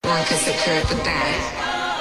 Blanka secure pytanie.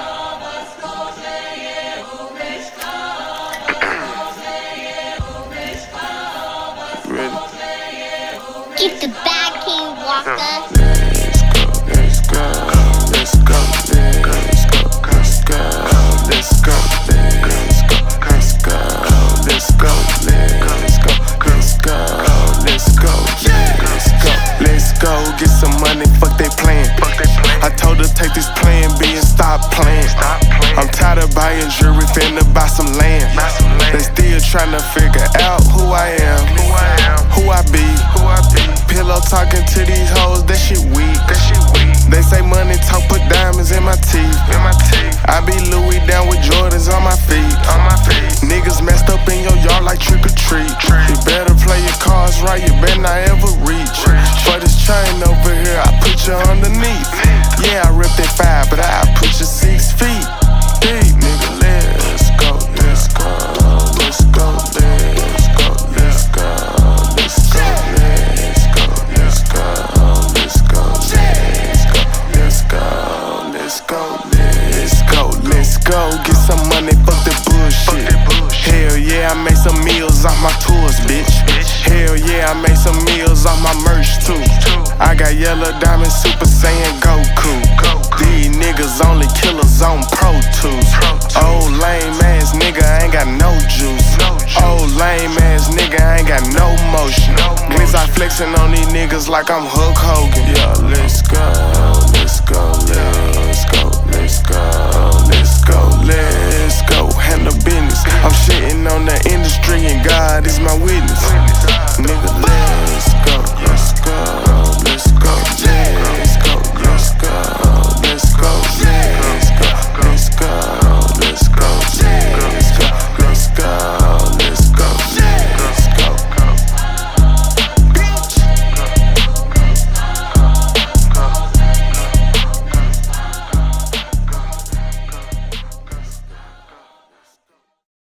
Get the bag, King Walker. Let's go, let's go, let's go, let's go, let's go, let's go, let's go, let's go, let's go, let's go, let's go, let's go, let's go, get some money, fuck they plan. I told her take this plan B and stop playing. I'm tired of buying jewelry, finna buy some land. They still tryna figure out who I am, who I be. Pillow talking to these hoes, that shit weak. They say money talk, put diamonds in my teeth. I be Louis down with Jordans on my feet. Niggas messed up in your yard like trick or treat. You better play your cards right, you better not ever reach. For this chain over here, I put you underneath. Yeah, I ripped that 5, but I